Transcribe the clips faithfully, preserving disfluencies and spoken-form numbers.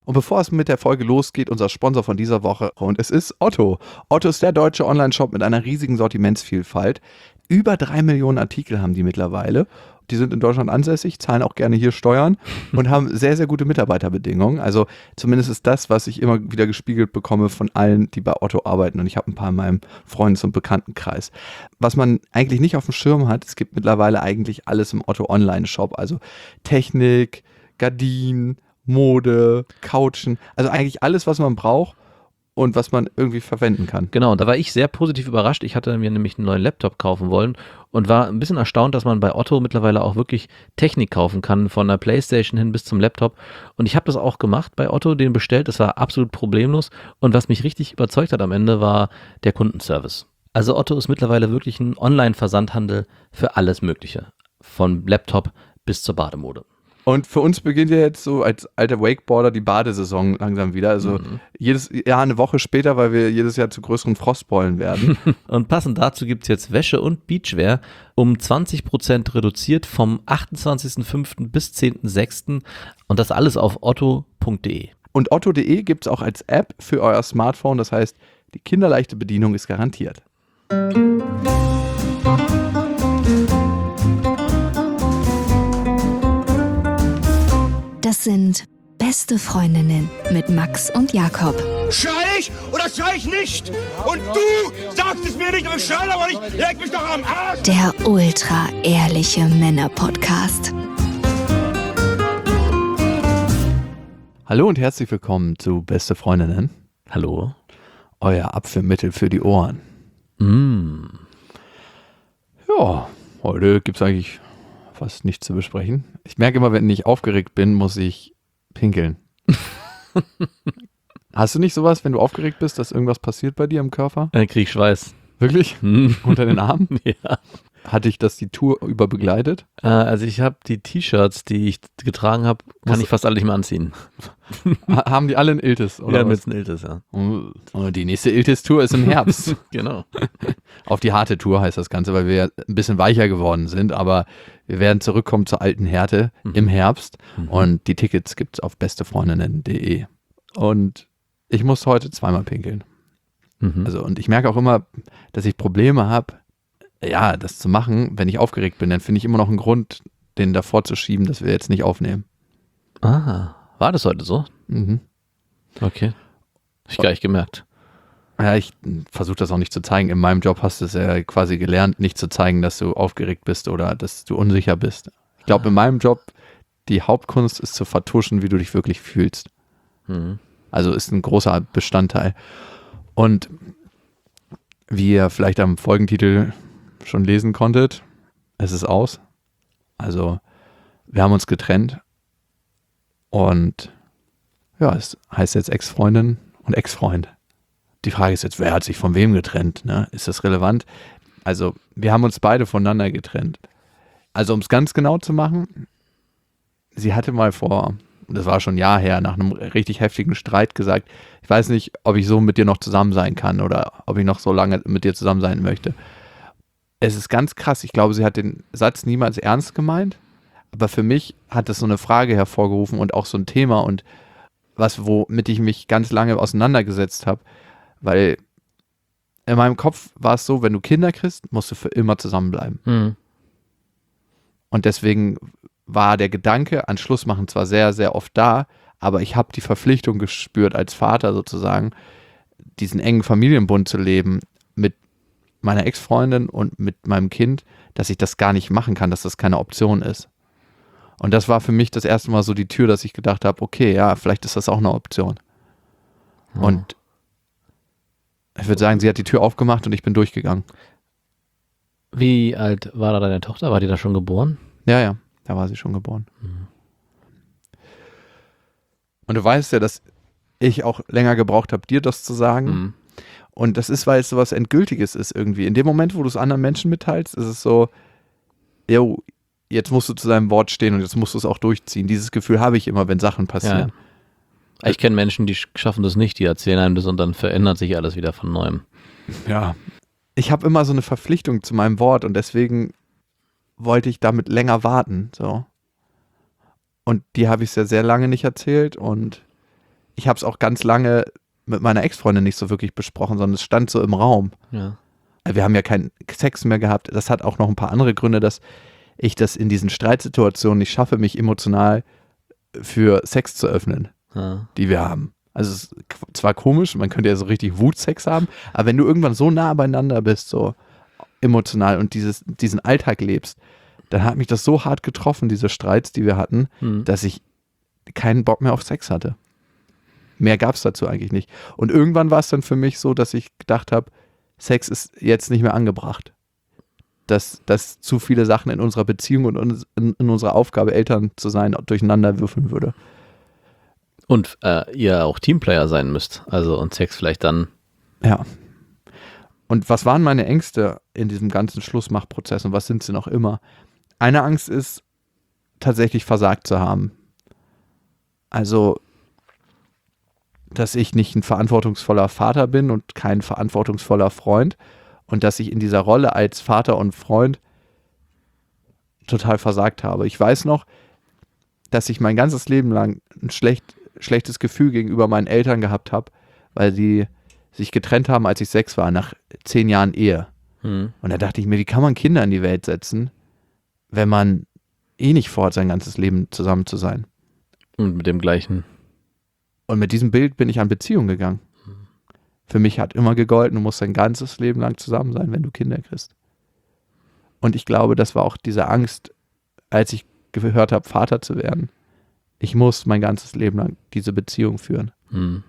Und bevor es mit der Folge losgeht, unser Sponsor von dieser Woche, und es ist Otto. Otto ist der deutsche Online-Shop mit einer riesigen Sortimentsvielfalt. Über drei Millionen Artikel haben die mittlerweile. Die sind in Deutschland ansässig, zahlen auch gerne hier Steuern und haben sehr, sehr gute Mitarbeiterbedingungen. Also zumindest ist das, was ich immer wieder gespiegelt bekomme von allen, die bei Otto arbeiten. Und ich habe ein paar in meinem Freundes- und Bekanntenkreis. Was man eigentlich nicht auf dem Schirm hat, es gibt mittlerweile eigentlich alles im Otto Online-Shop. Also Technik, Gardinen, Mode, Couchen, also eigentlich alles, was man braucht und was man irgendwie verwenden kann. Genau, da war ich sehr positiv überrascht. Ich hatte mir nämlich einen neuen Laptop kaufen wollen und war ein bisschen erstaunt, dass man bei Otto mittlerweile auch wirklich Technik kaufen kann, von der Playstation hin bis zum Laptop. Und ich habe das auch gemacht bei Otto, den bestellt. Das war absolut problemlos. Und was mich richtig überzeugt hat am Ende, war der Kundenservice. Also Otto ist mittlerweile wirklich ein Online-Versandhandel für alles Mögliche. Von Laptop bis zur Bademode. Und für uns beginnt ja jetzt so als alter Wakeboarder die Badesaison langsam wieder. Also mhm. jedes Jahr eine Woche später, weil wir jedes Jahr zu größeren Frostbeulen werden. Und passend dazu gibt es jetzt Wäsche und Beachwear um zwanzig Prozent reduziert vom achtundzwanzigsten fünften bis zehnten sechsten Und das alles auf otto punkt de. Und otto punkt de gibt es auch als App für euer Smartphone. Das heißt, die kinderleichte Bedienung ist garantiert. Das sind Beste Freundinnen mit Max und Jakob. Schrei ich oder schrei ich nicht? Und du sagst es mir nicht, aber ich schrei aber nicht. Leg mich doch am Arsch. Der ultra-ehrliche Männer-Podcast. Hallo und herzlich willkommen zu Beste Freundinnen. Hallo. Euer Abführmittel für die Ohren. Mm. Ja, heute gibt es eigentlich fast nichts zu besprechen. Ich merke immer, wenn ich aufgeregt bin, muss ich pinkeln. Hast du nicht sowas, wenn du aufgeregt bist, dass irgendwas passiert bei dir im Körper? Dann krieg ich Schweiß. Wirklich? Hm. Unter den Armen? Ja. Hatte ich das die Tour über begleitet? Äh, also ich habe die T-Shirts, die ich getragen habe, kann Muss- ich fast alle nicht mehr anziehen. Ha- haben die alle einen Iltis? Oder Ja, was? mit Iltis, ja. Und die nächste Iltis-Tour ist im Herbst. Genau. Auf die harte Tour heißt das Ganze, weil wir ja ein bisschen weicher geworden sind, aber wir werden zurückkommen zur alten Härte Mhm. im Herbst Mhm. und die Tickets gibt es auf bestefreundinnen punkt de. Und ich muss heute zweimal pinkeln. Mhm. Also und ich merke auch immer, dass ich Probleme habe, ja, das zu machen, wenn ich aufgeregt bin. Dann finde ich immer noch einen Grund, den davor zu schieben, dass wir jetzt nicht aufnehmen. Ah, war das heute so? Mhm. Okay. Hab ich gar nicht gemerkt. Ja, ich versuche das auch nicht zu zeigen. In meinem Job hast du es ja quasi gelernt, nicht zu zeigen, dass du aufgeregt bist oder dass du unsicher bist. Ich glaube, in meinem Job, die Hauptkunst ist zu vertuschen, wie du dich wirklich fühlst. Mhm. Also ist ein großer Bestandteil. Und wie ihr vielleicht am Folgentitel schon lesen konntet, es ist aus. Also wir haben uns getrennt und ja, es heißt jetzt Ex-Freundin und Ex-Freund. Die Frage ist jetzt, wer hat sich von wem getrennt? Ne? Ist das relevant? Also wir haben uns beide voneinander getrennt. Also um es ganz genau zu machen, sie hatte mal vor, das war schon ein Jahr her, nach einem richtig heftigen Streit gesagt, ich weiß nicht, ob ich so mit dir noch zusammen sein kann oder ob ich noch so lange mit dir zusammen sein möchte. Es ist ganz krass, ich glaube, sie hat den Satz niemals ernst gemeint, aber für mich hat das so eine Frage hervorgerufen und auch so ein Thema und was, womit ich mich ganz lange auseinandergesetzt habe, weil in meinem Kopf war es so, wenn du Kinder kriegst, musst du für immer zusammenbleiben. Mhm. Und deswegen war der Gedanke an Schluss machen zwar sehr, sehr oft da, aber ich habe die Verpflichtung gespürt, als Vater sozusagen, diesen engen Familienbund zu leben mit meiner Ex-Freundin und mit meinem Kind, dass ich das gar nicht machen kann, dass das keine Option ist. Und das war für mich das erste Mal so die Tür, dass ich gedacht habe, okay, ja, vielleicht ist das auch eine Option. Mhm. Und ich würde sagen, sie hat die Tür aufgemacht und ich bin durchgegangen. Wie alt war da deine Tochter? War die da schon geboren? Ja, ja, da war sie schon geboren. Mhm. Und du weißt ja, dass ich auch länger gebraucht habe, dir das zu sagen. Mhm. Und das ist, weil es so was Endgültiges ist irgendwie. In dem Moment, wo du es anderen Menschen mitteilst, ist es so, jo, jetzt musst du zu deinem Wort stehen und jetzt musst du es auch durchziehen. Dieses Gefühl habe ich immer, wenn Sachen passieren. Ja. Ich kenne Menschen, die schaffen das nicht, die erzählen einem das und dann verändert sich alles wieder von Neuem. Ja. Ich habe immer so eine Verpflichtung zu meinem Wort und deswegen wollte ich damit länger warten. So. Und die habe ich sehr, sehr lange nicht erzählt und ich habe es auch ganz lange mit meiner Ex-Freundin nicht so wirklich besprochen, sondern es stand so im Raum. Ja. Wir haben ja keinen Sex mehr gehabt. Das hat auch noch ein paar andere Gründe, dass ich das in diesen Streitsituationen nicht schaffe, mich emotional für Sex zu öffnen, Ja. die wir haben. Also es ist zwar komisch, man könnte ja so richtig Wutsex haben, aber wenn du irgendwann so nah beieinander bist, so emotional und dieses, diesen Alltag lebst, dann hat mich das so hart getroffen, diese Streits, die wir hatten, Hm. dass ich keinen Bock mehr auf Sex hatte. Mehr gab es dazu eigentlich nicht. Und irgendwann war es dann für mich so, dass ich gedacht habe, Sex ist jetzt nicht mehr angebracht. Dass, dass zu viele Sachen in unserer Beziehung und in, in, in unserer Aufgabe, Eltern zu sein, durcheinander würfeln würde. Und äh, ihr auch Teamplayer sein müsst. Also und Sex vielleicht dann. Ja. Und was waren meine Ängste in diesem ganzen Schlussmachprozess und was sind sie noch immer? Eine Angst ist, tatsächlich versagt zu haben. Also, dass ich nicht ein verantwortungsvoller Vater bin und kein verantwortungsvoller Freund und dass ich in dieser Rolle als Vater und Freund total versagt habe. Ich weiß noch, dass ich mein ganzes Leben lang ein schlecht, schlechtes Gefühl gegenüber meinen Eltern gehabt habe, weil sie sich getrennt haben, als ich sechs war, nach zehn Jahren Ehe. Hm. Und da dachte ich mir, wie kann man Kinder in die Welt setzen, wenn man eh nicht vorhat, sein ganzes Leben zusammen zu sein? Und mit dem gleichen. Und mit diesem Bild bin ich an Beziehungen gegangen. Für mich hat immer gegolten, du musst dein ganzes Leben lang zusammen sein, wenn du Kinder kriegst. Und ich glaube, das war auch diese Angst, als ich gehört habe, Vater zu werden. Ich muss mein ganzes Leben lang diese Beziehung führen. Hm.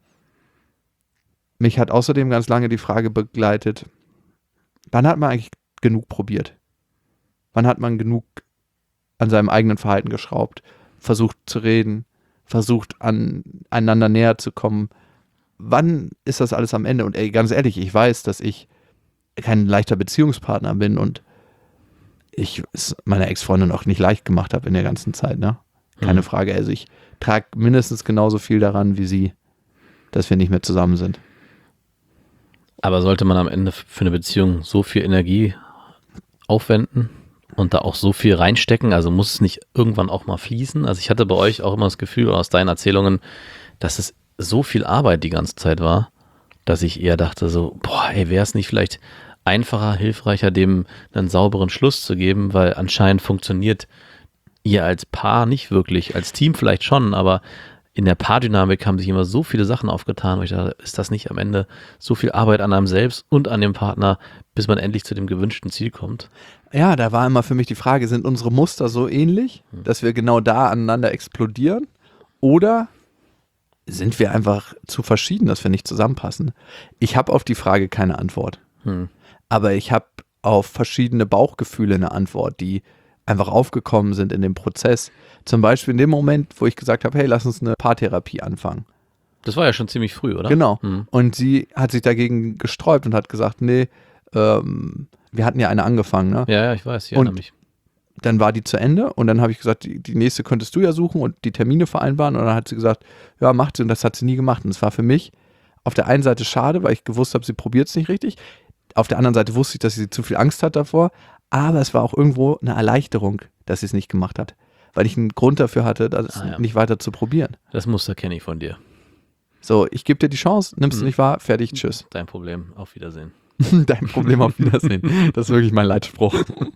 Mich hat außerdem ganz lange die Frage begleitet, wann hat man eigentlich genug probiert? Wann hat man genug an seinem eigenen Verhalten geschraubt, versucht zu reden, versucht an einander näher zu kommen? Wann ist das alles am Ende? Und ey, ganz ehrlich, ich weiß, dass ich kein leichter Beziehungspartner bin und ich es meiner Ex-Freundin auch nicht leicht gemacht habe in der ganzen Zeit, ne? Keine Mhm. Frage. Also ich trage mindestens genauso viel daran wie sie, dass wir nicht mehr zusammen sind. Aber sollte man am Ende für eine Beziehung so viel Energie aufwenden und da auch so viel reinstecken? Also muss es nicht irgendwann auch mal fließen? Also ich hatte bei euch auch immer das Gefühl aus deinen Erzählungen, dass es so viel Arbeit die ganze Zeit war, dass ich eher dachte so, boah, ey, wäre es nicht vielleicht einfacher, hilfreicher, dem einen sauberen Schluss zu geben, weil anscheinend funktioniert ihr als Paar nicht wirklich, als Team vielleicht schon, aber in der Paardynamik haben sich immer so viele Sachen aufgetan, wo ich dachte, ist das nicht am Ende so viel Arbeit an einem selbst und an dem Partner, bis man endlich zu dem gewünschten Ziel kommt? Ja, da war immer für mich die Frage, sind unsere Muster so ähnlich, dass wir genau da aneinander explodieren? Oder sind wir einfach zu verschieden, dass wir nicht zusammenpassen? Ich habe auf die Frage keine Antwort. Hm. Aber ich habe auf verschiedene Bauchgefühle eine Antwort, die einfach aufgekommen sind in dem Prozess. Zum Beispiel in dem Moment, wo ich gesagt habe, hey, lass uns eine Paartherapie anfangen. Das war ja schon ziemlich früh, oder? Genau. Hm. Und sie hat sich dagegen gesträubt und hat gesagt, nee, ähm, wir hatten ja eine angefangen, ne? Ja, ja, ich weiß, ich Und erinnere mich. Dann war die zu Ende und dann habe ich gesagt, die, die nächste könntest du ja suchen und die Termine vereinbaren. Und dann hat sie gesagt, ja, macht sie. Und das hat sie nie gemacht. Und es war für mich auf der einen Seite schade, weil ich gewusst habe, sie probiert es nicht richtig. Auf der anderen Seite wusste ich, dass sie zu viel Angst hat davor. Aber es war auch irgendwo eine Erleichterung, dass sie es nicht gemacht hat. Weil ich einen Grund dafür hatte, das Ah, ja. nicht weiter zu probieren. Das Muster kenne ich von dir. So, ich gebe dir die Chance, nimmst du Mhm. nicht wahr, fertig, tschüss. Dein Problem. Auf Wiedersehen. Dein Problem, auf Wiedersehen. Das ist wirklich mein Leitspruch.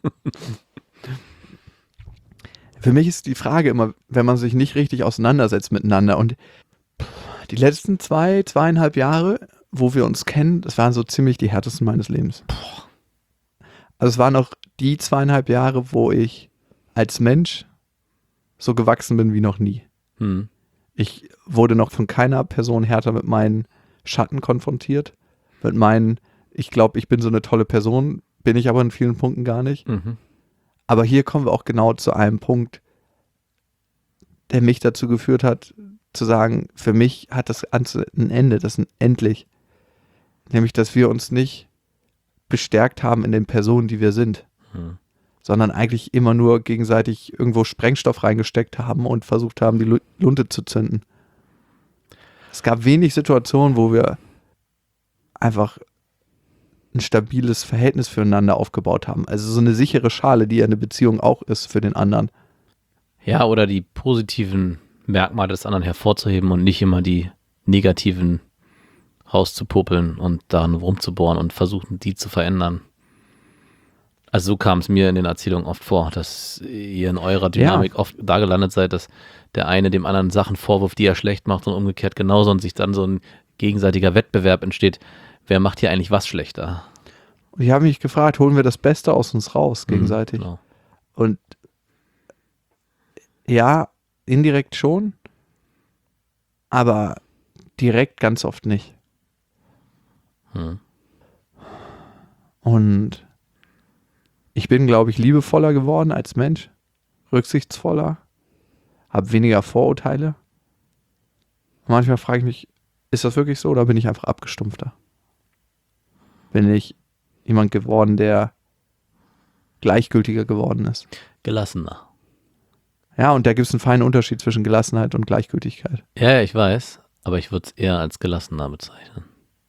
Für mich ist die Frage immer, wenn man sich nicht richtig auseinandersetzt miteinander und die letzten zwei, zweieinhalb Jahre, wo wir uns kennen, das waren so ziemlich die härtesten meines Lebens. Also es waren auch die zweieinhalb Jahre, wo ich als Mensch so gewachsen bin wie noch nie. Hm. Ich wurde noch von keiner Person härter mit meinen Schatten konfrontiert, mit meinen, ich glaube, ich bin so eine tolle Person, bin ich aber in vielen Punkten gar nicht. Mhm. Aber hier kommen wir auch genau zu einem Punkt, der mich dazu geführt hat, zu sagen, für mich hat das Ganze ein Ende, das ist ein endlich. Nämlich, dass wir uns nicht bestärkt haben in den Personen, die wir sind, Hm. sondern eigentlich immer nur gegenseitig irgendwo Sprengstoff reingesteckt haben und versucht haben, die Lu- Lunte zu zünden. Es gab wenig Situationen, wo wir einfach ein stabiles Verhältnis füreinander aufgebaut haben. Also so eine sichere Schale, die ja eine Beziehung auch ist für den anderen. Ja, oder die positiven Merkmale des anderen hervorzuheben und nicht immer die negativen rauszupopeln und daran rumzubohren und versuchen, die zu verändern. Also so kam es mir in den Erzählungen oft vor, dass ihr in eurer Dynamik ja. oft da gelandet seid, dass der eine dem anderen Sachen vorwirft, die er schlecht macht und umgekehrt genauso und sich dann so ein gegenseitiger Wettbewerb entsteht. Wer macht hier eigentlich was schlechter? Und ich habe mich gefragt, holen wir das Beste aus uns raus gegenseitig? Mhm, genau. Und ja, indirekt schon, aber direkt ganz oft nicht. Hm. Und ich bin, glaube ich, liebevoller geworden als Mensch, rücksichtsvoller, habe weniger Vorurteile. Manchmal frage ich mich, ist das wirklich so oder bin ich einfach abgestumpfter? Bin ich jemand geworden, der gleichgültiger geworden ist? Gelassener. Ja, und da gibt es einen feinen Unterschied zwischen Gelassenheit und Gleichgültigkeit. Ja, ich weiß, aber ich würde es eher als gelassener bezeichnen.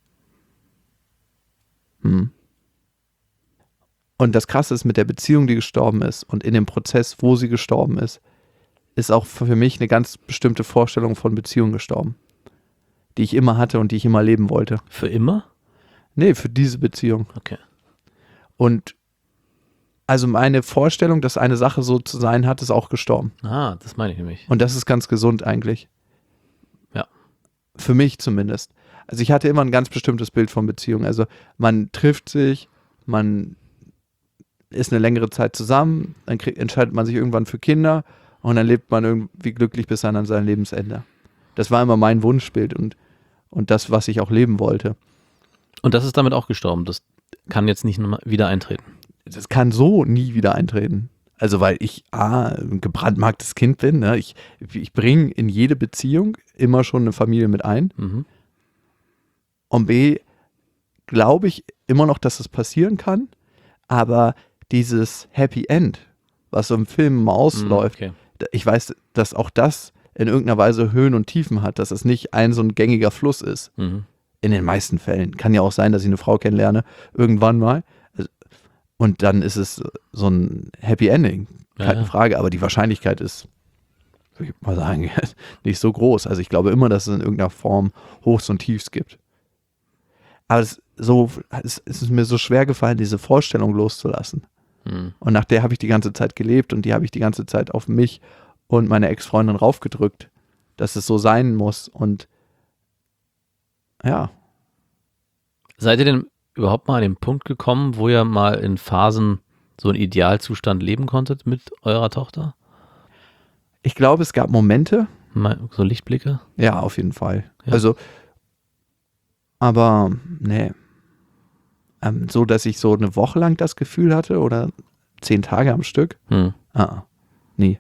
Hm. Und das Krasse ist, mit der Beziehung, die gestorben ist und in dem Prozess, wo sie gestorben ist, ist auch für mich eine ganz bestimmte Vorstellung von Beziehung gestorben, die ich immer hatte und die ich immer leben wollte. Für immer? Nee, für diese Beziehung. Okay. Und also meine Vorstellung, dass eine Sache so zu sein hat, ist auch gestorben. Ah, das meine ich nämlich. Und das ist ganz gesund eigentlich. Ja. Für mich zumindest. Also ich hatte immer ein ganz bestimmtes Bild von Beziehung. Also man trifft sich, man ist eine längere Zeit zusammen, dann krieg, entscheidet man sich irgendwann für Kinder und dann lebt man irgendwie glücklich bis an sein Lebensende. Das war immer mein Wunschbild und, und das, was ich auch leben wollte. Und das ist damit auch gestorben. Das kann jetzt nicht wieder eintreten. Das kann so nie wieder eintreten. Also weil ich A, ein gebrandmarktes Kind bin. Ne? Ich, ich bringe in jede Beziehung immer schon eine Familie mit ein. Mhm. Und B, glaube ich immer noch, dass es passieren kann. Aber dieses Happy End, was so im Film mal ausläuft, okay. Ich weiß, dass auch das in irgendeiner Weise Höhen und Tiefen hat, dass es nicht ein so ein gängiger Fluss ist. Mhm. In den meisten Fällen. Kann ja auch sein, dass ich eine Frau kennenlerne, irgendwann mal. Und dann ist es so ein Happy Ending. Keine ja, ja. Frage, aber die Wahrscheinlichkeit ist, würde ich mal sagen, nicht so groß. Also ich glaube immer, dass es in irgendeiner Form Hochs und Tiefs gibt. Aber es, so, es, es ist mir so schwer gefallen, diese Vorstellung loszulassen. Mhm. Und nach der habe ich die ganze Zeit gelebt und die habe ich die ganze Zeit auf mich und meine Ex-Freundin raufgedrückt, dass es so sein muss. Und ja. Seid ihr denn überhaupt mal an den Punkt gekommen, wo ihr mal in Phasen so einen Idealzustand leben konntet mit eurer Tochter? Ich glaube, es gab Momente. So Lichtblicke? Ja, auf jeden Fall. Ja. Also, aber nee. Ähm, so, dass ich so eine Woche lang das Gefühl hatte oder zehn Tage am Stück. Hm. Ah, nie.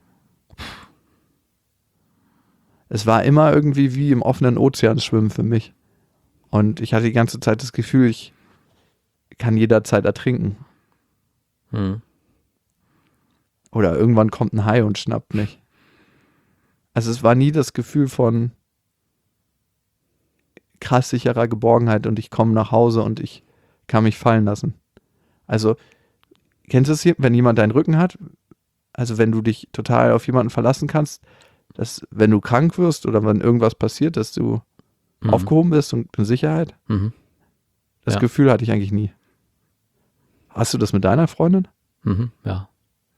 Es war immer irgendwie wie im offenen Ozean schwimmen für mich. Und ich hatte die ganze Zeit das Gefühl, ich kann jederzeit ertrinken. Hm. Oder irgendwann kommt ein Hai und schnappt mich. Also es war nie das Gefühl von krass sicherer Geborgenheit und ich komme nach Hause und ich kann mich fallen lassen. Also, kennst du es hier, wenn jemand deinen Rücken hat? Also wenn du dich total auf jemanden verlassen kannst, dass wenn du krank wirst oder wenn irgendwas passiert, dass du mhm. aufgehoben bist und in Sicherheit? Mhm. Das ja. Gefühl hatte ich eigentlich nie. Hast du das mit deiner Freundin? Mhm, ja.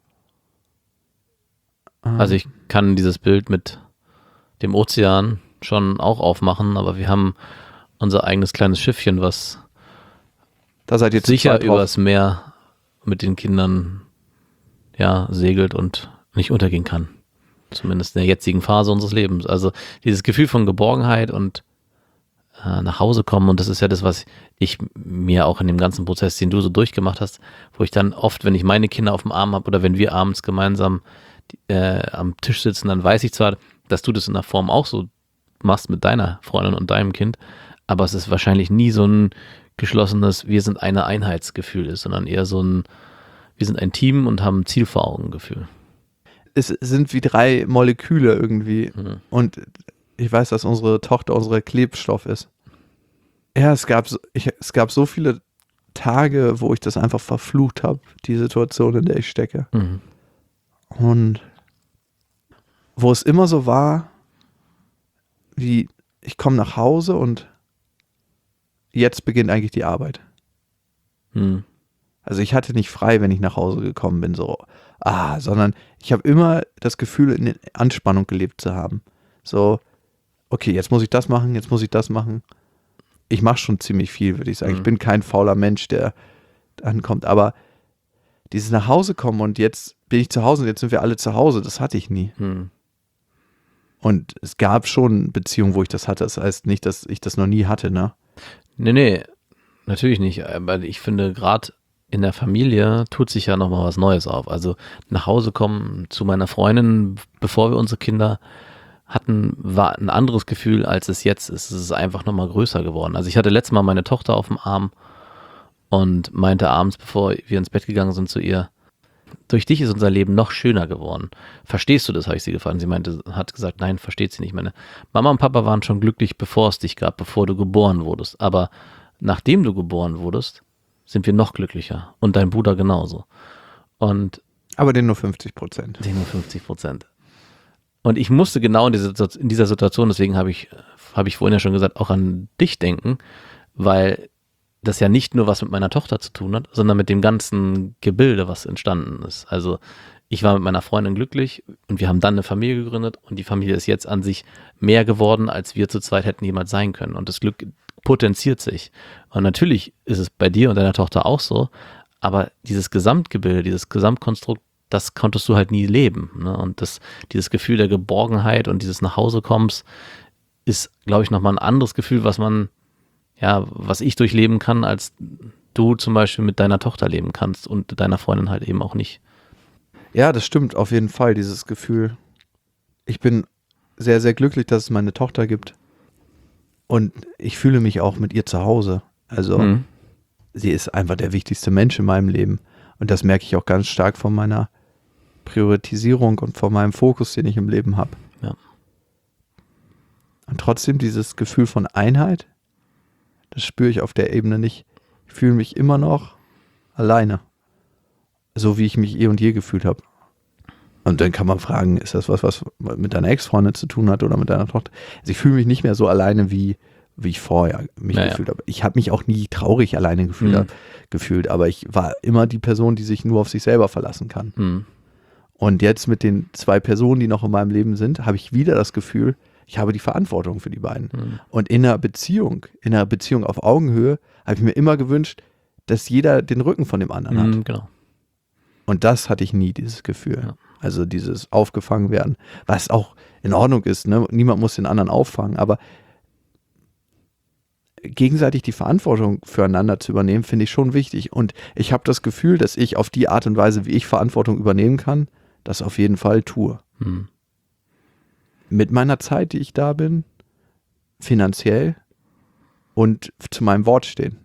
Ah. Also ich kann dieses Bild mit dem Ozean schon auch aufmachen, aber wir haben unser eigenes kleines Schiffchen, was da seid ihr sicher übers Meer mit den Kindern ja segelt und nicht untergehen kann. Zumindest in der jetzigen Phase unseres Lebens. Also dieses Gefühl von Geborgenheit und äh, nach Hause kommen, und das ist ja das, was ich mir auch in dem ganzen Prozess, den du so durchgemacht hast, wo ich dann oft, wenn ich meine Kinder auf dem Arm habe oder wenn wir abends gemeinsam äh, am Tisch sitzen, dann weiß ich zwar, dass du das in der Form auch so machst mit deiner Freundin und deinem Kind, aber es ist wahrscheinlich nie so ein geschlossenes, wir sind eine Einheitsgefühl ist, sondern eher so ein, wir sind ein Team und haben ein Ziel vor Augen Gefühl. Es sind wie drei Moleküle irgendwie. Mhm. Und ich weiß, dass unsere Tochter unsere Klebstoff ist. Ja, es gab, so, ich, es gab so viele Tage, wo ich das einfach verflucht habe, die Situation, in der ich stecke. Mhm. Und wo es immer so war, wie ich komme nach Hause und jetzt beginnt eigentlich die Arbeit. Hm. Also ich hatte nicht frei, wenn ich nach Hause gekommen bin, so, ah, sondern ich habe immer das Gefühl, in Anspannung gelebt zu haben. So, okay, jetzt muss ich das machen, jetzt muss ich das machen. Ich mache schon ziemlich viel, würde ich sagen. Mhm. Ich bin kein fauler Mensch, der ankommt, aber dieses nach Hause kommen und jetzt bin ich zu Hause und jetzt sind wir alle zu Hause, das hatte ich nie. Hm. Und es gab schon Beziehungen, wo ich das hatte. Das heißt nicht, dass ich das noch nie hatte, ne? Nee, nee, natürlich nicht. Aber ich finde, gerade in der Familie tut sich ja nochmal was Neues auf. Also nach Hause kommen zu meiner Freundin, bevor wir unsere Kinder hatten, war ein anderes Gefühl, als es jetzt ist. Es ist einfach nochmal größer geworden. Also ich hatte letztes Mal meine Tochter auf dem Arm und meinte abends, bevor wir ins Bett gegangen sind, zu ihr, durch dich ist unser Leben noch schöner geworden. Verstehst du das, habe ich sie gefragt. Sie meinte, hat gesagt, nein, versteht sie nicht. Meine Mama und Papa waren schon glücklich, bevor es dich gab, bevor du geboren wurdest. Aber nachdem du geboren wurdest, sind wir noch glücklicher. Und dein Bruder genauso. Und Aber den nur fünfzig Prozent. den nur fünfzig Prozent. Und ich musste genau in dieser, in dieser Situation, deswegen habe ich, habe ich vorhin ja schon gesagt, auch an dich denken, weil das ja nicht nur was mit meiner Tochter zu tun hat, sondern mit dem ganzen Gebilde, was entstanden ist. Also ich war mit meiner Freundin glücklich und wir haben dann eine Familie gegründet und die Familie ist jetzt an sich mehr geworden, als wir zu zweit hätten jemals sein können. Und das Glück potenziert sich. Und natürlich ist es bei dir und deiner Tochter auch so, aber dieses Gesamtgebilde, dieses Gesamtkonstrukt, das konntest du halt nie leben. Ne? Und das, dieses Gefühl der Geborgenheit und dieses Nachhausekommens ist, glaube ich, nochmal ein anderes Gefühl, was man ja, was ich durchleben kann, als du zum Beispiel mit deiner Tochter leben kannst und deiner Freundin halt eben auch nicht. Ja, das stimmt auf jeden Fall, dieses Gefühl. Ich bin sehr, sehr glücklich, dass es meine Tochter gibt. Und ich fühle mich auch mit ihr zu Hause. Also Mhm. sie ist einfach der wichtigste Mensch in meinem Leben. Und das merke ich auch ganz stark von meiner Priorisierung und von meinem Fokus, den ich im Leben habe. Ja. Und trotzdem dieses Gefühl von Einheit, das spüre ich auf der Ebene nicht. Ich fühle mich immer noch alleine. So wie ich mich eh und je gefühlt habe. Und dann kann man fragen, ist das was, was mit deiner Ex-Freundin zu tun hat oder mit deiner Tochter? Also ich fühle mich nicht mehr so alleine, wie, wie ich vorher mich Naja. gefühlt habe. Ich habe mich auch nie traurig alleine gefühlt, Mhm. hab, gefühlt, aber ich war immer die Person, die sich nur auf sich selber verlassen kann. Mhm. Und jetzt mit den zwei Personen, die noch in meinem Leben sind, habe ich wieder das Gefühl, ich habe die Verantwortung für die beiden. Mhm. Und in einer Beziehung, in einer Beziehung auf Augenhöhe, habe ich mir immer gewünscht, dass jeder den Rücken von dem anderen hat. Mhm, genau. Und das hatte ich nie, dieses Gefühl. Ja. Also dieses aufgefangen werden, was auch in Ordnung ist. Ne? Niemand muss den anderen auffangen, aber gegenseitig die Verantwortung füreinander zu übernehmen, finde ich schon wichtig. Und ich habe das Gefühl, dass ich auf die Art und Weise, wie ich Verantwortung übernehmen kann, das auf jeden Fall tue. Mhm. Mit meiner Zeit, die ich da bin, finanziell und zu meinem Wort stehen.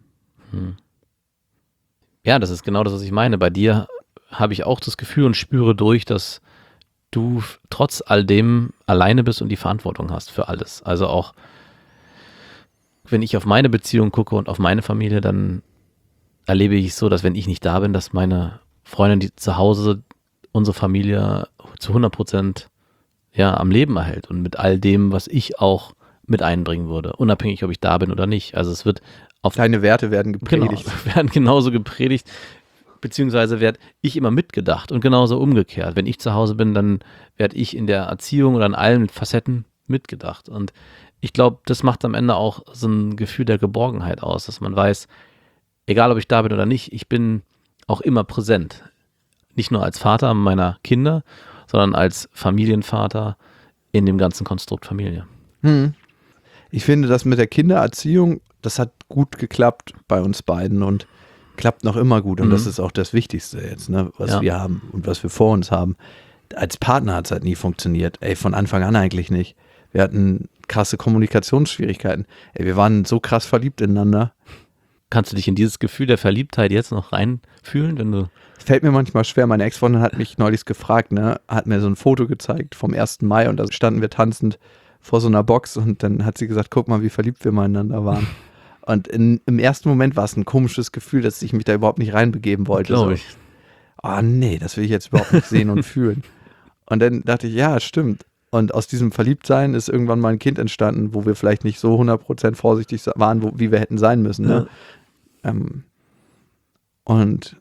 Ja, das ist genau das, was ich meine. Bei dir habe ich auch das Gefühl und spüre durch, dass du f- trotz all dem alleine bist und die Verantwortung hast für alles. Also auch, wenn ich auf meine Beziehung gucke und auf meine Familie, dann erlebe ich es so, dass wenn ich nicht da bin, dass meine Freundin, die zu Hause unsere Familie zu hundert Prozent ja, am Leben erhält und mit all dem, was ich auch mit einbringen würde, unabhängig, ob ich da bin oder nicht. Also es wird auf Deine Werte werden Genau, gepredigt. werden genauso gepredigt, beziehungsweise werde ich immer mitgedacht und genauso umgekehrt. Wenn ich zu Hause bin, dann werde ich in der Erziehung oder in allen Facetten mitgedacht. Und ich glaube, das macht am Ende auch so ein Gefühl der Geborgenheit aus, dass man weiß, egal ob ich da bin oder nicht, ich bin auch immer präsent. Nicht nur als Vater meiner Kinder, sondern als Familienvater in dem ganzen Konstrukt Familie. Hm. Ich finde, das mit der Kindererziehung, das hat gut geklappt bei uns beiden und klappt noch immer gut. Und Mhm. das ist auch das Wichtigste jetzt, ne, was Ja. wir haben und was wir vor uns haben. Als Partner hat es halt nie funktioniert. Ey, von Anfang an eigentlich nicht. Wir hatten krasse Kommunikationsschwierigkeiten. Ey, wir waren so krass verliebt ineinander. Kannst du dich in dieses Gefühl der Verliebtheit jetzt noch reinfühlen, wenn du Fällt mir manchmal schwer. Meine Ex-Freundin hat mich neulich gefragt, ne, hat mir so ein Foto gezeigt vom ersten Mai und da standen wir tanzend vor so einer Box und dann hat sie gesagt, guck mal, wie verliebt wir miteinander waren. Und in, im ersten Moment war es ein komisches Gefühl, dass ich mich da überhaupt nicht reinbegeben wollte. Glaube so. ich. Oh nee, das will ich jetzt überhaupt nicht sehen und fühlen. Und dann dachte ich, ja, stimmt. Und aus diesem Verliebtsein ist irgendwann mal ein Kind entstanden, wo wir vielleicht nicht so hundert Prozent vorsichtig waren, wo, wie wir hätten sein müssen. Ne? Ja. Ähm, und,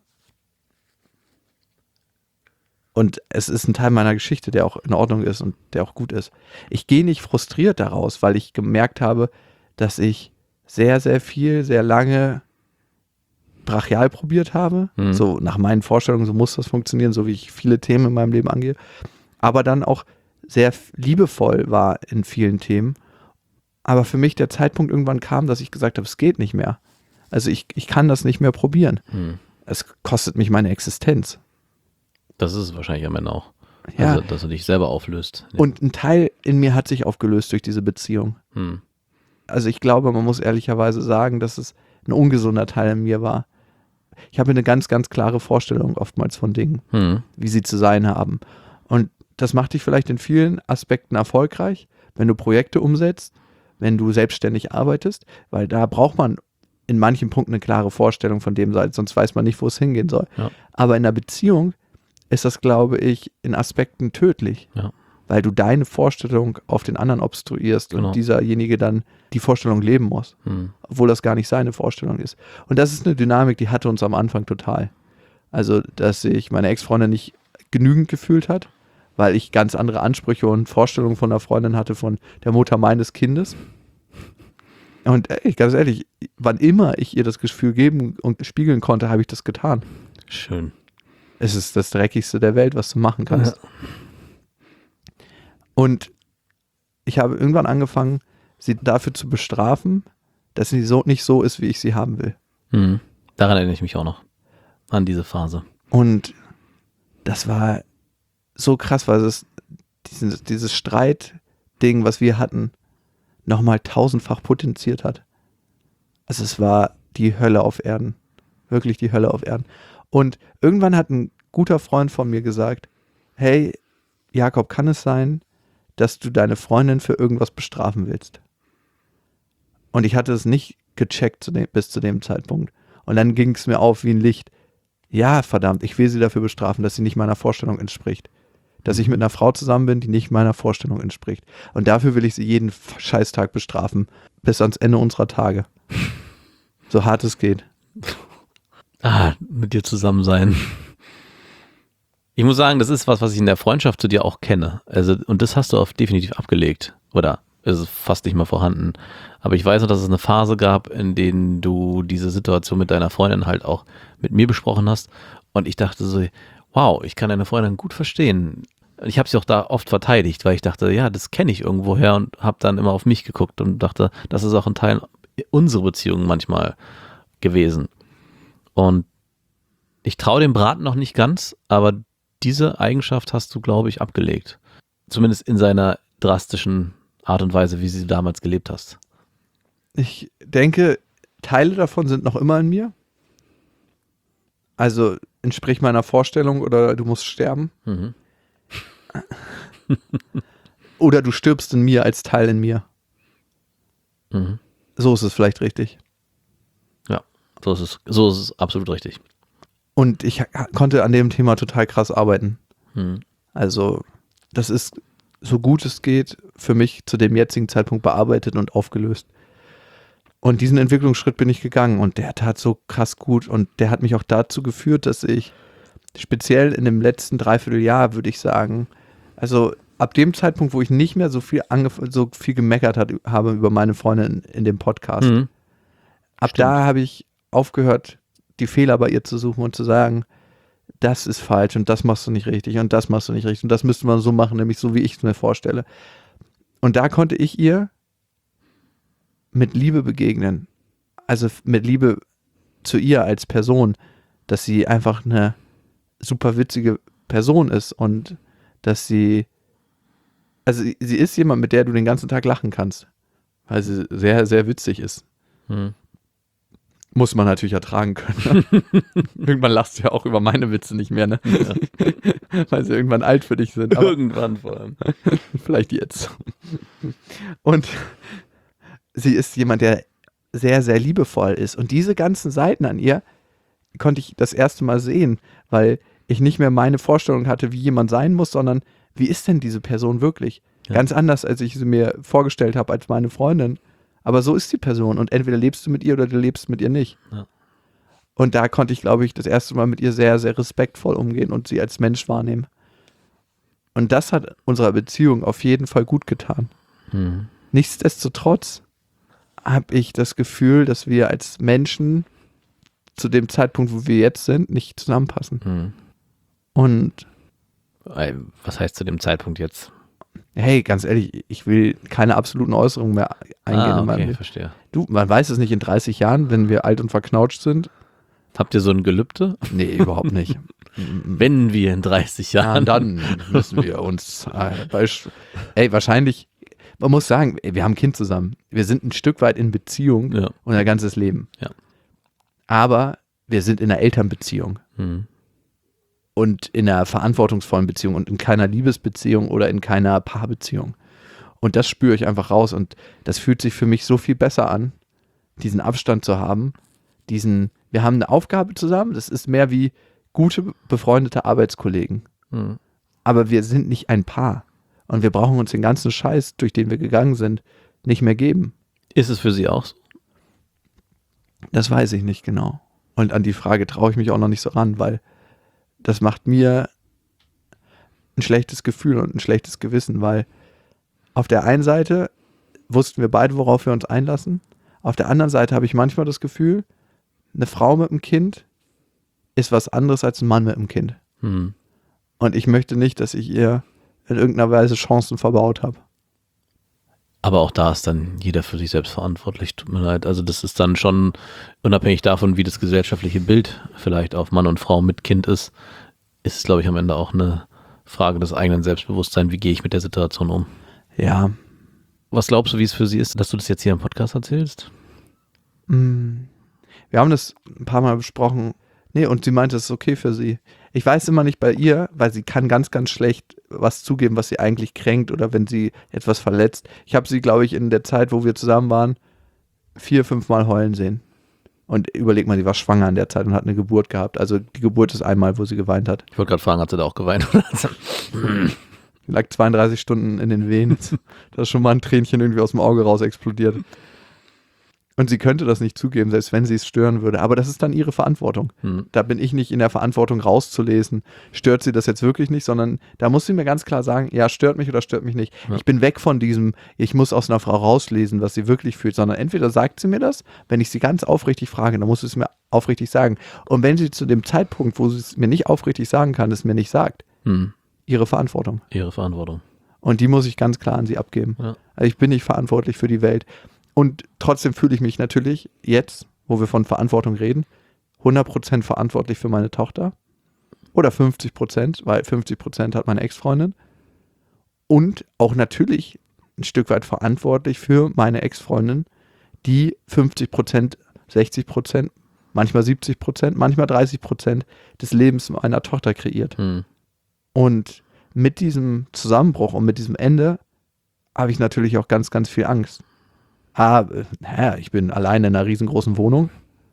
und es ist ein Teil meiner Geschichte, der auch in Ordnung ist und der auch gut ist. Ich gehe nicht frustriert daraus, weil ich gemerkt habe, dass ich sehr, sehr viel, sehr lange brachial probiert habe. Mhm. So nach meinen Vorstellungen, so muss das funktionieren, so wie ich viele Themen in meinem Leben angehe. Aber dann auch sehr liebevoll war in vielen Themen. Aber für mich der Zeitpunkt irgendwann kam, dass ich gesagt habe, es geht nicht mehr. Also ich, ich kann das nicht mehr probieren. Hm. Es kostet mich meine Existenz. Das ist es wahrscheinlich am Ende auch. Ja. Also, dass du dich selber auflöst. Ja. Und ein Teil in mir hat sich aufgelöst durch diese Beziehung. Hm. Also ich glaube, man muss ehrlicherweise sagen, dass es ein ungesunder Teil in mir war. Ich habe eine ganz, ganz klare Vorstellung oftmals von Dingen, hm. wie sie zu sein haben. Und das macht dich vielleicht in vielen Aspekten erfolgreich, wenn du Projekte umsetzt, wenn du selbstständig arbeitest, weil da braucht man in manchen Punkten eine klare Vorstellung von dem, sonst weiß man nicht, wo es hingehen soll. Ja. Aber in einer Beziehung ist das, glaube ich, in Aspekten tödlich, ja. weil du deine Vorstellung auf den anderen obstruierst genau. und dieserjenige dann die Vorstellung leben muss, hm. obwohl das gar nicht seine Vorstellung ist. Und das ist eine Dynamik, die hatte uns am Anfang total. Also, dass sich meine Ex-Freundin nicht genügend gefühlt hat, weil ich ganz andere Ansprüche und Vorstellungen von einer Freundin hatte, von der Mutter meines Kindes. Und ey, ganz ehrlich, wann immer ich ihr das Gefühl geben und spiegeln konnte, habe ich das getan. Schön. Es ist das Dreckigste der Welt, was du machen kannst. Ja. Und ich habe irgendwann angefangen, sie dafür zu bestrafen, dass sie so nicht so ist, wie ich sie haben will. Mhm. Daran erinnere ich mich auch noch, an diese Phase. Und das war so krass, weil es dieses, dieses Streitding, was wir hatten, nochmal tausendfach potenziert hat. Also es war die Hölle auf Erden. Wirklich die Hölle auf Erden. Und irgendwann hat ein guter Freund von mir gesagt, hey, Jakob, kann es sein, dass du deine Freundin für irgendwas bestrafen willst? Und ich hatte es nicht gecheckt zu dem, bis zu dem Zeitpunkt. Und dann ging es mir auf wie ein Licht. Ja, verdammt, ich will sie dafür bestrafen, dass sie nicht meiner Vorstellung entspricht. Dass ich mit einer Frau zusammen bin, die nicht meiner Vorstellung entspricht. Und dafür will ich sie jeden Scheißtag bestrafen. Bis ans Ende unserer Tage. So hart es geht. Ah, mit dir zusammen sein. Ich muss sagen, das ist was, was ich in der Freundschaft zu dir auch kenne. Also, und das hast du auf definitiv abgelegt. Oder ist es fast nicht mehr vorhanden. Aber ich weiß noch, dass es eine Phase gab, in denen du diese Situation mit deiner Freundin halt auch mit mir besprochen hast. Und ich dachte so, wow, ich kann deine Freundin gut verstehen. Ich habe sie auch da oft verteidigt, weil ich dachte, ja, das kenne ich irgendwoher und habe dann immer auf mich geguckt und dachte, das ist auch ein Teil unserer Beziehung manchmal gewesen. Und ich traue dem Braten noch nicht ganz, aber diese Eigenschaft hast du, glaube ich, abgelegt. Zumindest in seiner drastischen Art und Weise, wie sie damals gelebt hast. Ich denke, Teile davon sind noch immer in mir. Also entsprich meiner Vorstellung oder du musst sterben. Mhm. Oder du stirbst in mir als Teil in mir. Mhm. So ist es vielleicht richtig. Ja, so ist es, so ist es absolut richtig. Und ich konnte an dem Thema total krass arbeiten. Mhm. Also das ist, so gut es geht, für mich zu dem jetzigen Zeitpunkt bearbeitet und aufgelöst. Und diesen Entwicklungsschritt bin ich gegangen und der tat so krass gut und der hat mich auch dazu geführt, dass ich speziell in dem letzten Dreivierteljahr, würde ich sagen, also ab dem Zeitpunkt, wo ich nicht mehr so viel angef- so viel gemeckert hat, habe über meine Freundin in, in dem Podcast, mhm. ab Stimmt. da habe ich aufgehört, die Fehler bei ihr zu suchen und zu sagen, das ist falsch und das machst du nicht richtig und das machst du nicht richtig und das müsste man so machen, nämlich so, wie ich es mir vorstelle. Und da konnte ich ihr mit Liebe begegnen. Also mit Liebe zu ihr als Person, dass sie einfach eine super witzige Person ist und dass sie, also sie, sie ist jemand, mit der du den ganzen Tag lachen kannst, weil sie sehr, sehr witzig ist. Hm. Muss man natürlich ertragen können. Ne? Irgendwann lachst du ja auch über meine Witze nicht mehr, ne? Ja. Weil sie irgendwann alt für dich sind. Aber irgendwann vor allem. Vielleicht jetzt. Und sie ist jemand, der sehr, sehr liebevoll ist. Und diese ganzen Seiten an ihr konnte ich das erste Mal sehen, weil ich nicht mehr meine Vorstellung hatte, wie jemand sein muss, sondern wie ist denn diese Person wirklich? Ja. Ganz anders, als ich sie mir vorgestellt habe als meine Freundin. Aber so ist die Person und entweder lebst du mit ihr oder du lebst mit ihr nicht. Ja. Und da konnte ich, glaube ich, das erste Mal mit ihr sehr, sehr respektvoll umgehen und sie als Mensch wahrnehmen. Und das hat unserer Beziehung auf jeden Fall gut getan. Mhm. Nichtsdestotrotz habe ich das Gefühl, dass wir als Menschen zu dem Zeitpunkt, wo wir jetzt sind, nicht zusammenpassen. Mhm. Und Was heißt zu dem Zeitpunkt jetzt? hey, ganz ehrlich, ich will keine absoluten Äußerungen mehr eingehen Ah, in meinem okay, Leben. verstehe. Du, man weiß es nicht in dreißig Jahren, wenn wir alt und verknautscht sind. Habt ihr so ein Gelübde? Nee, überhaupt nicht. Wenn wir in dreißig Ja, Jahren. dann müssen wir uns äh, bei, ey, wahrscheinlich, man muss sagen, ey, wir haben ein Kind zusammen. Wir sind ein Stück weit in Beziehung Ja. unser ganzes Leben. Ja. Aber wir sind in einer Elternbeziehung Mhm. und in einer verantwortungsvollen Beziehung und in keiner Liebesbeziehung oder in keiner Paarbeziehung. Und das spüre ich einfach raus und das fühlt sich für mich so viel besser an, diesen Abstand zu haben, diesen, wir haben eine Aufgabe zusammen, das ist mehr wie gute, befreundete Arbeitskollegen. Mhm. Aber wir sind nicht ein Paar. Und wir brauchen uns den ganzen Scheiß, durch den wir gegangen sind, nicht mehr geben. Ist es für Sie auch so? Das weiß ich nicht genau. Und an die Frage traue ich mich auch noch nicht so ran, weil das macht mir ein schlechtes Gefühl und ein schlechtes Gewissen, weil auf der einen Seite wussten wir beide, worauf wir uns einlassen. Auf der anderen Seite habe ich manchmal das Gefühl, eine Frau mit einem Kind ist was anderes als ein Mann mit einem Kind. Mhm. Und ich möchte nicht, dass ich ihr in irgendeiner Weise Chancen verbaut habe. Aber auch da ist dann jeder für sich selbst verantwortlich, tut mir leid. Also das ist dann schon unabhängig davon, wie das gesellschaftliche Bild vielleicht auf Mann und Frau mit Kind ist, ist es, glaube ich, am Ende auch eine Frage des eigenen Selbstbewusstseins, wie gehe ich mit der Situation um. Ja. Was glaubst du, wie es für sie ist, dass du das jetzt hier im Podcast erzählst? Mm. Wir haben das ein paar Mal besprochen. Nee, und sie meinte, es ist okay für sie. Ich weiß immer nicht bei ihr, weil sie kann ganz, ganz schlecht was zugeben, was sie eigentlich kränkt oder wenn sie etwas verletzt. Ich habe sie, glaube ich, in der Zeit, wo wir zusammen waren, vier, fünf Mal heulen sehen. Und überleg mal, sie war schwanger in der Zeit und hat eine Geburt gehabt. Also die Geburt ist einmal, wo sie geweint hat. Ich wollte gerade fragen, hat sie da auch geweint? Sie lag zweiunddreißig Stunden in den Wehen. Da ist schon mal ein Tränchen irgendwie aus dem Auge raus explodiert. Und sie könnte das nicht zugeben, selbst wenn sie es stören würde. Aber das ist dann ihre Verantwortung. Hm. Da bin ich nicht in der Verantwortung rauszulesen, stört sie das jetzt wirklich nicht, sondern da muss sie mir ganz klar sagen, ja, stört mich oder stört mich nicht. Ja. Ich bin weg von diesem, ich muss aus einer Frau rauslesen, was sie wirklich fühlt, sondern entweder sagt sie mir das, wenn ich sie ganz aufrichtig frage, dann muss sie es mir aufrichtig sagen. Und wenn sie zu dem Zeitpunkt, wo sie es mir nicht aufrichtig sagen kann, es mir nicht sagt, Hm. ihre Verantwortung. Ihre Verantwortung. Und die muss ich ganz klar an sie abgeben. Ja. Also ich bin nicht verantwortlich für die Welt. Und trotzdem fühle ich mich natürlich jetzt, wo wir von Verantwortung reden, hundert Prozent verantwortlich für meine Tochter. Oder fünfzig Prozent, weil fünfzig Prozent hat meine Ex-Freundin. Und auch natürlich ein Stück weit verantwortlich für meine Ex-Freundin, die fünfzig Prozent, sechzig Prozent, manchmal siebzig Prozent, manchmal dreißig Prozent des Lebens meiner Tochter kreiert. Hm. Und mit diesem Zusammenbruch und mit diesem Ende habe ich natürlich auch ganz, ganz viel Angst. Ah, naja, ich bin alleine in einer riesengroßen Wohnung.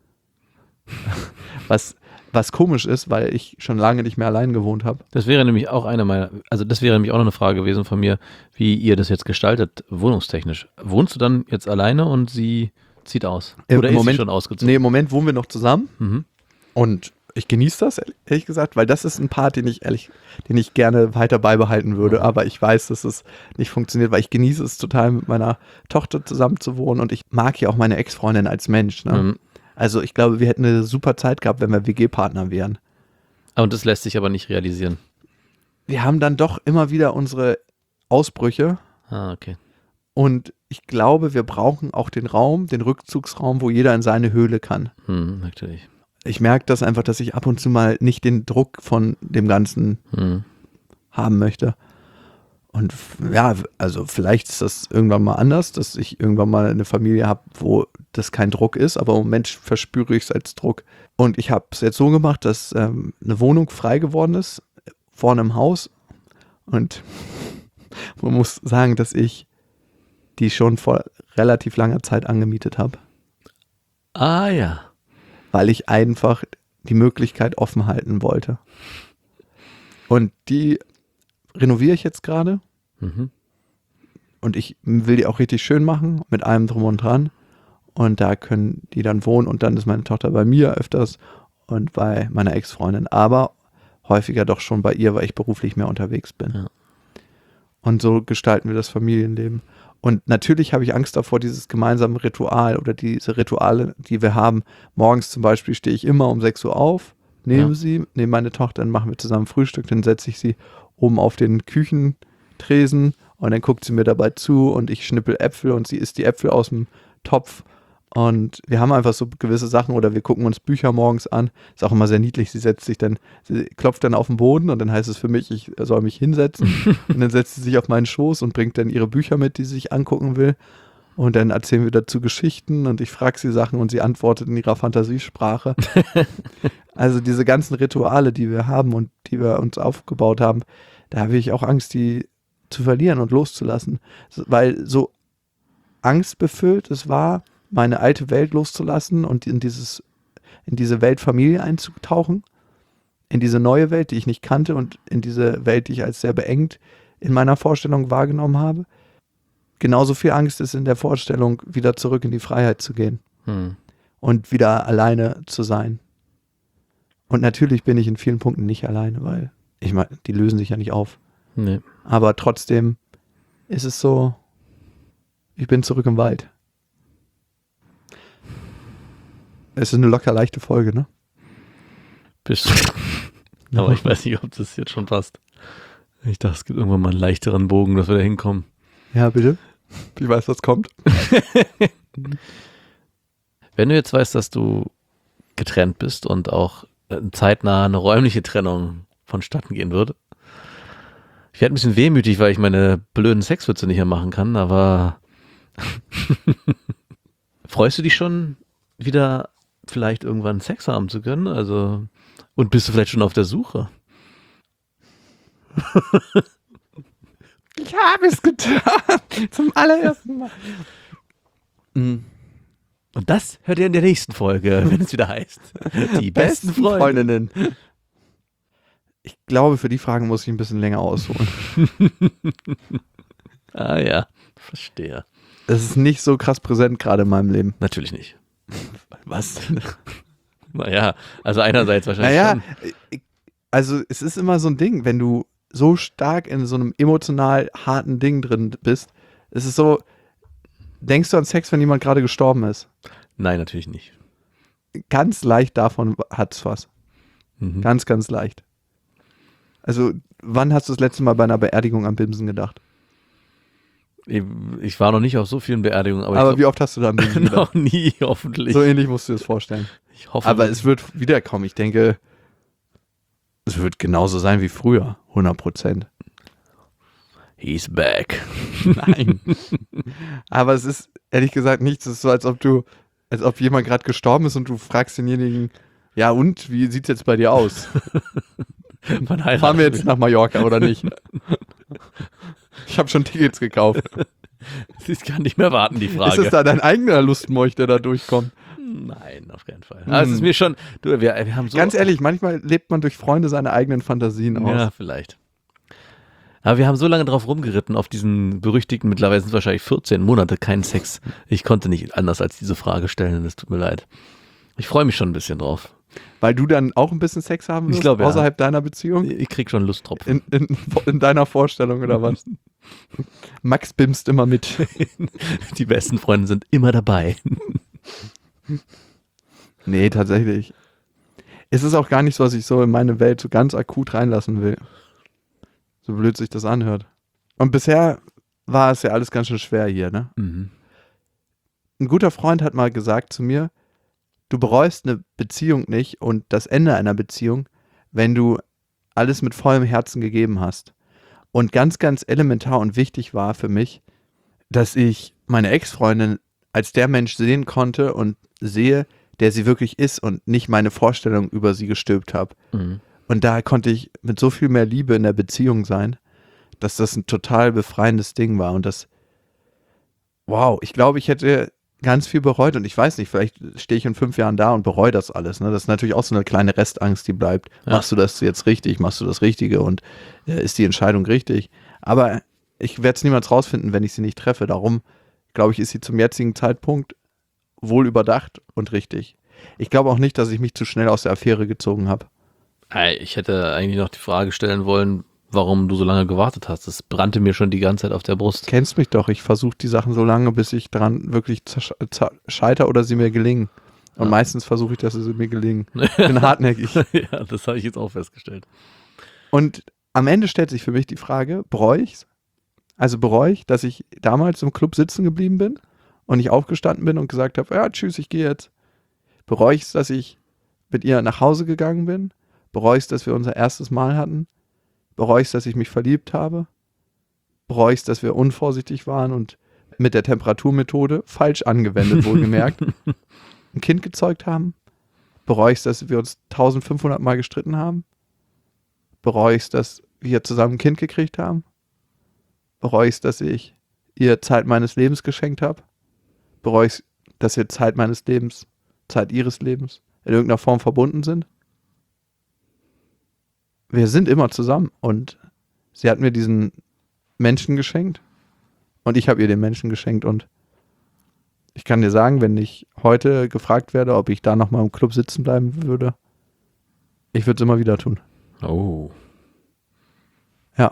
Was, was komisch ist, weil ich schon lange nicht mehr allein gewohnt habe. Das wäre nämlich auch eine meiner, also das wäre nämlich auch noch eine Frage gewesen von mir, wie ihr das jetzt gestaltet, wohnungstechnisch. Wohnst du dann jetzt alleine und sie zieht aus? Im Oder ist Moment- sie schon ausgezogen? Nee, im Moment wohnen wir noch zusammen Mhm. und ich genieße das, ehrlich gesagt, weil das ist ein Part, den ich ehrlich, den ich gerne weiter beibehalten würde, Mhm. aber ich weiß, dass es nicht funktioniert, weil ich genieße es total, mit meiner Tochter zusammen zu wohnen und ich mag ja auch meine Ex-Freundin als Mensch. Ne? Mhm. Also ich glaube, wir hätten eine super Zeit gehabt, wenn wir W G-Partner wären. Und das lässt sich aber nicht realisieren. Wir haben dann doch immer wieder unsere Ausbrüche Ah, okay. und ich glaube, wir brauchen auch den Raum, den Rückzugsraum, wo jeder in seine Höhle kann. Hm, natürlich. Ich merke das einfach, dass ich ab und zu mal nicht den Druck von dem Ganzen Hm. haben möchte. Und f- ja, also vielleicht ist das irgendwann mal anders, dass ich irgendwann mal eine Familie habe, wo das kein Druck ist, aber im Moment verspüre ich es als Druck. Und ich habe es jetzt so gemacht, dass ähm, eine Wohnung frei geworden ist, vorne im Haus. Und man muss sagen, dass ich die schon vor relativ langer Zeit angemietet habe, Ah ja. weil ich einfach die Möglichkeit offen halten wollte. Und die renoviere ich jetzt gerade. Mhm. und ich will die auch richtig schön machen, mit allem drum und dran. Und da können die dann wohnen und dann ist meine Tochter bei mir öfters und bei meiner Ex-Freundin, aber häufiger doch schon bei ihr, weil ich beruflich mehr unterwegs bin. Ja. Und so gestalten wir das Familienleben. Und natürlich habe ich Angst davor, dieses gemeinsame Ritual oder diese Rituale, die wir haben. Morgens zum Beispiel stehe ich immer um sechs Uhr auf, nehme Ja. sie, nehme meine Tochter, dann machen wir zusammen Frühstück, dann setze ich sie oben auf den Küchentresen und dann guckt sie mir dabei zu und ich schnippel Äpfel und sie isst die Äpfel aus dem Topf. Und wir haben einfach so gewisse Sachen oder wir gucken uns Bücher morgens an. Ist auch immer sehr niedlich. Sie setzt sich dann, sie klopft dann auf den Boden und dann heißt es für mich, ich soll mich hinsetzen. Und dann setzt sie sich auf meinen Schoß und bringt dann ihre Bücher mit, die sie sich angucken will. Und dann erzählen wir dazu Geschichten und ich frage sie Sachen und sie antwortet in ihrer Fantasiesprache. Also diese ganzen Rituale, die wir haben und die wir uns aufgebaut haben, da habe ich auch Angst, die zu verlieren und loszulassen. Weil so angstbefüllt es war, meine alte Welt loszulassen und in dieses, in diese Welt Familie einzutauchen, in diese neue Welt, die ich nicht kannte und in diese Welt, die ich als sehr beengt in meiner Vorstellung wahrgenommen habe. Genauso viel Angst ist in der Vorstellung, wieder zurück in die Freiheit zu gehen Hm. und wieder alleine zu sein. Und natürlich bin ich in vielen Punkten nicht alleine, weil ich meine, die lösen sich ja nicht auf. Nee. Aber trotzdem ist es so, ich bin zurück im Wald. Es ist eine locker leichte Folge, ne? Bist du. Aber ich weiß nicht, ob das jetzt schon passt. Ich dachte, es gibt irgendwann mal einen leichteren Bogen, dass wir da hinkommen. Ja, bitte. Ich weiß, was kommt. Wenn du jetzt weißt, dass du getrennt bist und auch zeitnah eine räumliche Trennung vonstatten gehen würde. Ich werde ein bisschen wehmütig, weil ich meine blöden Sexwitze nicht mehr machen kann, aber freust du dich schon wieder vielleicht irgendwann Sex haben zu können? Also, und bist du vielleicht schon auf der Suche? Ich habe es getan. Zum allerersten Mal. Mhm. Und das hört ihr in der nächsten Folge, wenn es wieder heißt. Die besten, besten Freunde. Freundinnen. Ich glaube, für die Fragen muss ich ein bisschen länger ausholen. Ah ja, verstehe. Es ist nicht so krass präsent gerade in meinem Leben. Natürlich nicht. Was? Naja, also einerseits wahrscheinlich Naja, schon. also es ist immer so ein Ding, wenn du so stark in so einem emotional harten Ding drin bist, es ist so, denkst du an Sex, wenn jemand gerade gestorben ist? Nein, natürlich nicht. Ganz leicht davon hat's was. Mhm. Ganz, ganz leicht. Also, wann hast du das letzte Mal bei einer Beerdigung an Bimsen gedacht? Ich, ich war noch nicht auf so vielen Beerdigungen, aber, Aber ich wie oft hast du da an Bimsen glaub, gedacht? noch nie, hoffentlich. So ähnlich musst du dir das vorstellen. Ich hoffe, Aber es wird wiederkommen. Ich denke, es wird genauso sein wie früher. hundert Prozent. He's back. Nein. Aber es ist ehrlich gesagt nichts. Es ist so, als ob du, als ob jemand gerade gestorben ist und du fragst denjenigen, ja und, wie sieht's jetzt bei dir aus? Wann heiraten Fahren wir jetzt nach Mallorca oder nicht? Ich habe schon Tickets gekauft. Ich kann nicht mehr warten, die Frage. Ist es da dein eigener Lustmolch, der da durchkommt? Nein, auf keinen Fall. Aber es ist mir schon, du, wir, wir haben so... Ganz ehrlich, manchmal lebt man durch Freunde seine eigenen Fantasien aus. Ja, vielleicht. Aber wir haben so lange drauf rumgeritten, auf diesen berüchtigten, mittlerweile sind es wahrscheinlich vierzehn Monate, keinen Sex. Ich konnte nicht anders als diese Frage stellen, das tut mir leid. Ich freue mich schon ein bisschen drauf. Weil du dann auch ein bisschen Sex haben willst, Ich glaub, ja. außerhalb deiner Beziehung? Ich krieg schon Lusttropfen. In, in, in deiner Vorstellung oder was? Max bimst immer mit. Die besten Freunde sind immer dabei. Nee, tatsächlich. Es ist auch gar nicht so, was ich so in meine Welt so ganz akut reinlassen will. So blöd sich das anhört. Und bisher war es ja alles ganz schön schwer hier, ne? Mhm. Ein guter Freund hat mal gesagt zu mir, du bereust eine Beziehung nicht und das Ende einer Beziehung, wenn du alles mit vollem Herzen gegeben hast. Und ganz, ganz elementar und wichtig war für mich, dass ich meine Ex-Freundin als der Mensch sehen konnte und sehe, der sie wirklich ist und nicht meine Vorstellung über sie gestülpt habe. Mhm. Und da konnte ich mit so viel mehr Liebe in der Beziehung sein, dass das ein total befreiendes Ding war. Und das, wow, ich glaube, ich hätte ganz viel bereut und ich weiß nicht, vielleicht stehe ich in fünf Jahren da und bereue das alles. Ne? Das ist natürlich auch so eine kleine Restangst, die bleibt. Ja. Machst du das jetzt richtig? Machst du das Richtige? Und äh, ist die Entscheidung richtig? Aber ich werde es niemals rausfinden, wenn ich sie nicht treffe. Darum, glaube ich, ist sie zum jetzigen Zeitpunkt wohl überdacht und richtig. Ich glaube auch nicht, dass ich mich zu schnell aus der Affäre gezogen habe. Ich hätte eigentlich noch die Frage stellen wollen, warum du so lange gewartet hast. Das brannte mir schon die ganze Zeit auf der Brust. Du kennst mich doch. Ich versuche die Sachen so lange, bis ich dran wirklich scheitere oder sie mir gelingen. Und ja. meistens versuche ich, dass sie mir gelingen. Ich bin hartnäckig. Ja, das habe ich jetzt auch festgestellt. Und am Ende stellt sich für mich die Frage, bereue ich es? Also bereue ich, dass ich damals im Club sitzen geblieben bin und nicht aufgestanden bin und gesagt habe, ja, tschüss, ich gehe jetzt. Bereue ich es, dass ich mit ihr nach Hause gegangen bin? Bereue ich es, dass wir unser erstes Mal hatten? Bereue ich es, dass ich mich verliebt habe? Bereue ich es, dass wir unvorsichtig waren und mit der Temperaturmethode, falsch angewendet wohlgemerkt, ein Kind gezeugt haben? Bereue ich es, dass wir uns eintausendfünfhundert Mal gestritten haben? Bereue ich es, dass wir zusammen ein Kind gekriegt haben? Bereue ich es, dass ich ihr Zeit meines Lebens geschenkt habe? Bereue ich es, dass wir Zeit meines Lebens, Zeit ihres Lebens in irgendeiner Form verbunden sind? Wir sind immer zusammen und sie hat mir diesen Menschen geschenkt und ich habe ihr den Menschen geschenkt und ich kann dir sagen, wenn ich heute gefragt werde, ob ich da nochmal im Club sitzen bleiben würde, ich würde es immer wieder tun. Oh. Ja.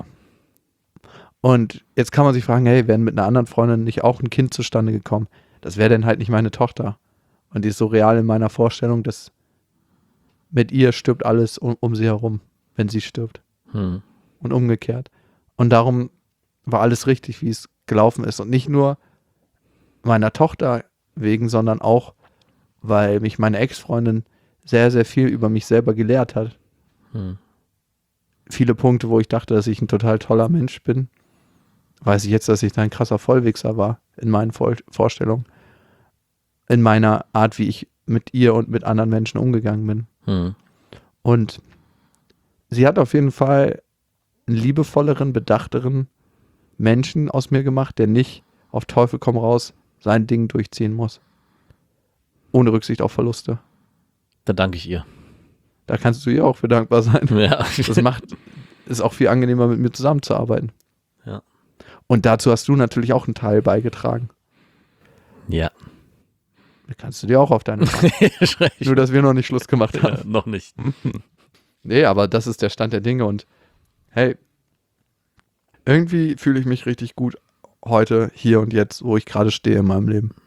Und jetzt kann man sich fragen, hey, wäre mit einer anderen Freundin nicht auch ein Kind zustande gekommen? Das wäre dann halt nicht meine Tochter. Und die ist so real in meiner Vorstellung, dass mit ihr stirbt alles um, um sie herum, wenn sie stirbt. Hm. Und umgekehrt. Und darum war alles richtig, wie es gelaufen ist. Und nicht nur meiner Tochter wegen, sondern auch, weil mich meine Ex-Freundin sehr, sehr viel über mich selber gelehrt hat. Hm. Viele Punkte, wo ich dachte, dass ich ein total toller Mensch bin, weiß ich jetzt, dass ich da ein krasser Vollwichser war in meinen Vor- Vorstellungen. In meiner Art, wie ich mit ihr und mit anderen Menschen umgegangen bin. Hm. Und sie hat auf jeden Fall einen liebevolleren, bedachteren Menschen aus mir gemacht, der nicht auf Teufel komm raus sein Ding durchziehen muss. Ohne Rücksicht auf Verluste. Da danke ich ihr. Da kannst du ihr auch für dankbar sein. Ja. Das macht es auch viel angenehmer, mit mir zusammenzuarbeiten. Ja. Und dazu hast du natürlich auch einen Teil beigetragen. Ja. Da kannst du dir auch auf deine Nur, dass wir noch nicht Schluss gemacht haben. Ja, noch nicht. Nee, aber das ist der Stand der Dinge und hey, irgendwie fühle ich mich richtig gut heute, hier und jetzt, wo ich gerade stehe in meinem Leben.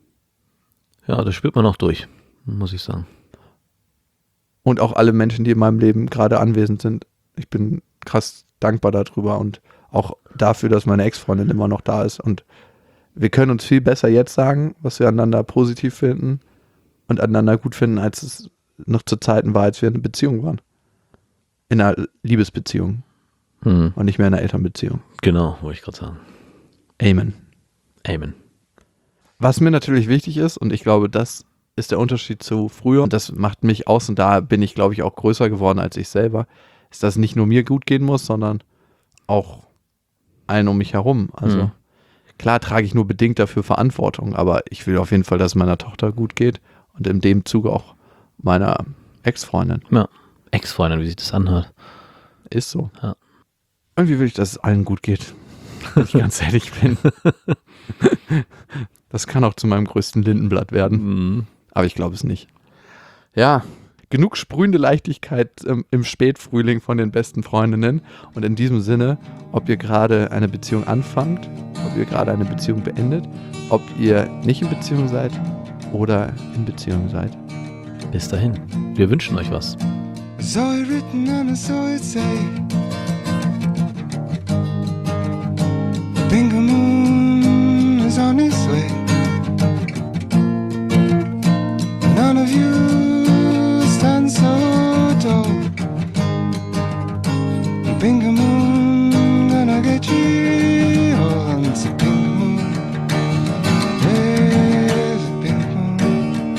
Ja, das spürt man auch durch, muss ich sagen. Und auch alle Menschen, die in meinem Leben gerade anwesend sind. Ich bin krass dankbar darüber und auch dafür, dass meine Ex-Freundin immer noch da ist. Und wir können uns viel besser jetzt sagen, was wir aneinander positiv finden und aneinander gut finden, als es noch zu Zeiten war, als wir in einer Beziehung waren. In einer Liebesbeziehung. Hm. Und nicht mehr in einer Elternbeziehung. Genau, wollte ich gerade sagen. Amen. Amen. Was mir natürlich wichtig ist, und ich glaube, das ist der Unterschied zu früher, und das macht mich aus, und da bin ich, glaube ich, auch größer geworden als ich selber, ist, dass es nicht nur mir gut gehen muss, sondern auch allen um mich herum. Also hm. klar trage ich nur bedingt dafür Verantwortung, aber ich will auf jeden Fall, dass es meiner Tochter gut geht und in dem Zuge auch meiner Ex-Freundin. Ja, Ex-Freundin, wie sich das anhört. Ist so. Ja. Irgendwie will ich, dass es allen gut geht, wenn ich ganz ehrlich bin. Das kann auch zu meinem größten Lindenblatt werden, Mhm. aber ich glaube es nicht. Ja, genug sprühende Leichtigkeit ähm, im Spätfrühling von den besten Freundinnen und in diesem Sinne, ob ihr gerade eine Beziehung anfangt, ob ihr gerade eine Beziehung beendet, ob ihr nicht in Beziehung seid oder in Beziehung seid. Bis dahin, wir wünschen euch was. Saw it written and I saw it say, Bingo Moon is on its way. None of you stand so tall. Bingo Moon, gonna get you on the Bingo Moon. There's a Bingo Moon.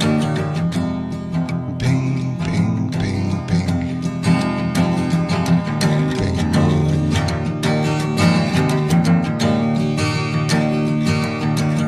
Bing, bing, bing, bing. Bingo Moon.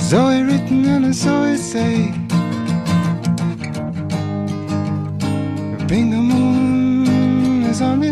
Zoe written and a Zoe say. Bingo moon is on the